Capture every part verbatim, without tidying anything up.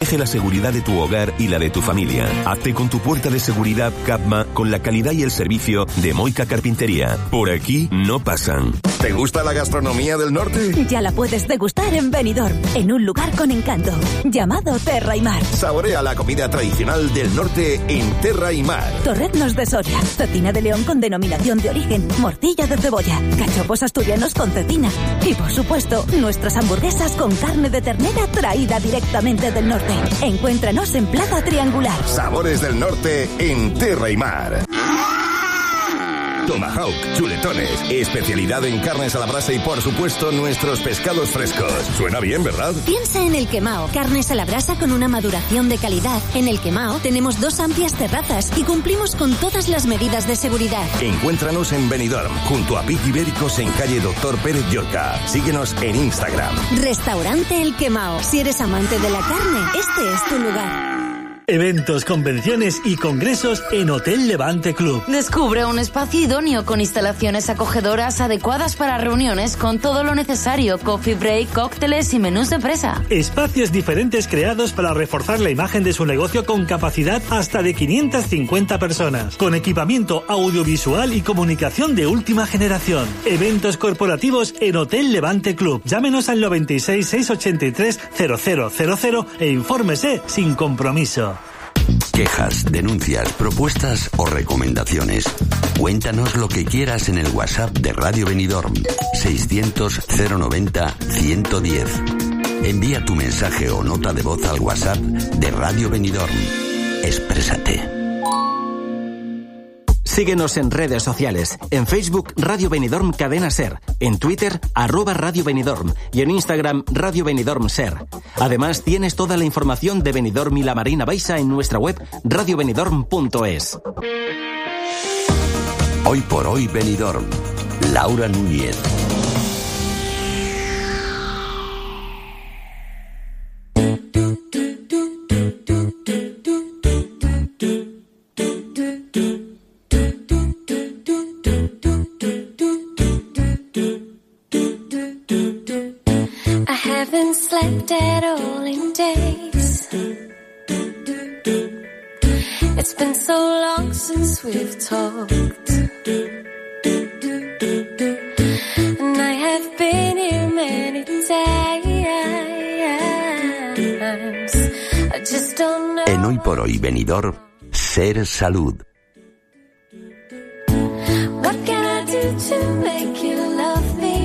Protege la seguridad de tu hogar y la de tu familia. Hazte con tu puerta de seguridad Capma con la calidad y el servicio de Moica Carpintería. Por aquí no pasan. ¿Te gusta la gastronomía del norte? Ya la puedes degustar en Benidorm, en un lugar con encanto, llamado Terra y Mar. Saborea la comida tradicional del norte en Terra y Mar. Torreznos de Soria, cecina de león con denominación de origen, morcilla de cebolla, cachopos asturianos con cecina y, por supuesto, nuestras hamburguesas con carne de ternera traída directamente del norte. Encuéntranos en Plaza Triangular. Sabores del norte en Terra y Mar. Tomahawk, chuletones, especialidad en carnes a la brasa y, por supuesto, nuestros pescados frescos. Suena bien, ¿verdad? Piensa en El Quemao, carnes a la brasa con una maduración de calidad. En El Quemao tenemos dos amplias terrazas y cumplimos con todas las medidas de seguridad. Encuéntranos en Benidorm, junto a Pic Ibéricos en calle Doctor Pérez Llorca. Síguenos en Instagram. Restaurante El Quemao. Si eres amante de la carne, este es tu lugar. Eventos, convenciones y congresos en Hotel Levante Club. Descubre un espacio idóneo con instalaciones acogedoras adecuadas para reuniones con todo lo necesario, coffee break, cócteles y menús de presa. Espacios diferentes creados para reforzar la imagen de su negocio con capacidad hasta de quinientas cincuenta personas, con equipamiento audiovisual y comunicación de última generación. Eventos corporativos en Hotel Levante Club. Llámenos al noventa y seis, seiscientos ochenta y tres, cero cero cero cero e infórmese sin compromiso. Quejas, denuncias, propuestas o recomendaciones. Cuéntanos lo que quieras en el WhatsApp de Radio Benidorm seiscientos, cero noventa, ciento diez. Envía tu mensaje o nota de voz al WhatsApp de Radio Benidorm. Exprésate. Síguenos en redes sociales. En Facebook, Radio Benidorm Cadena Ser. En Twitter, arroba Radio Benidorm. Y en Instagram, Radio Benidorm Ser. Además, tienes toda la información de Benidorm y la Marina Baixa en nuestra web radio benidorm punto es. Hoy por hoy Benidorm. Laura Núñez. Slept at all in days. It's been so long since we've talked, and I have been here many times. I just don't know. En Hoy por Hoy Benidorm, Ser Salud. What can I do to make you love me?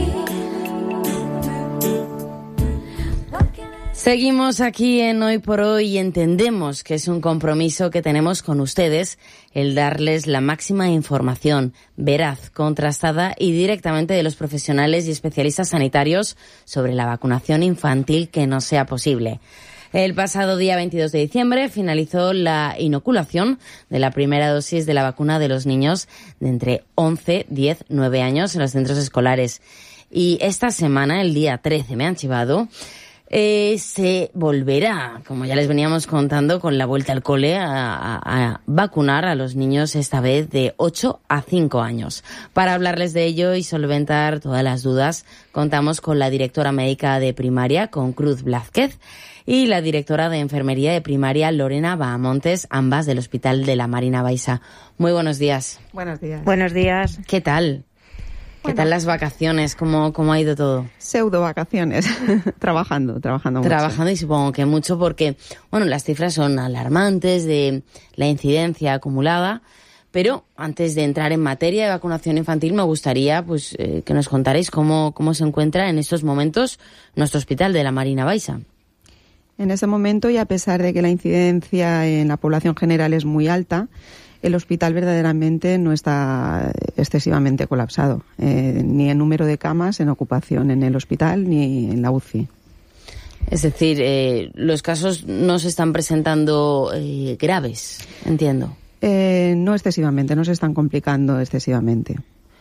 Seguimos aquí en Hoy por Hoy y entendemos que es un compromiso que tenemos con ustedes el darles la máxima información veraz, contrastada y directamente de los profesionales y especialistas sanitarios sobre la vacunación infantil que nos sea posible. El pasado día veintidós de diciembre finalizó la inoculación de la primera dosis de la vacuna de los niños de entre once, diez, nueve años en los centros escolares. Y esta semana, el día trece, me han chivado, Eh, se volverá, como ya les veníamos contando, con la vuelta al cole a, a, a vacunar a los niños, esta vez de ocho a cinco años. Para hablarles de ello y solventar todas las dudas, contamos con la directora médica de primaria, con Cruz Blázquez, y la directora de enfermería de primaria, Lorena Bahamontes, ambas del Hospital de la Marina Baixa. Muy buenos días. Buenos días. Buenos días. ¿Qué tal? ¿Qué Bueno. tal las vacaciones? ¿Cómo, cómo ha ido todo? Pseudo vacaciones. trabajando, trabajando mucho. Trabajando y supongo que mucho porque, bueno, las cifras son alarmantes de la incidencia acumulada, pero antes de entrar en materia de vacunación infantil me gustaría pues eh, que nos contarais cómo, cómo se encuentra en estos momentos nuestro Hospital de la Marina Baixa. En ese momento, y a pesar de que la incidencia en la población general es muy alta, el hospital verdaderamente no está excesivamente colapsado, eh, ni en número de camas en ocupación en el hospital ni en la U C I. Es decir, eh, los casos no se están presentando eh, graves, entiendo. Eh, no excesivamente, no se están complicando excesivamente.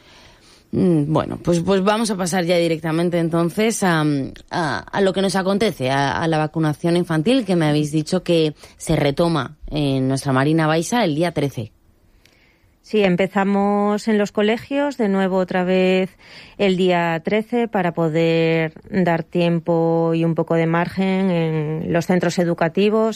Bueno, pues pues vamos a pasar ya directamente entonces a, a, a lo que nos acontece, a, a la vacunación infantil, que me habéis dicho que se retoma en nuestra Marina Baixa el día trece. Sí, empezamos en los colegios, de nuevo otra vez el día trece, para poder dar tiempo y un poco de margen en los centros educativos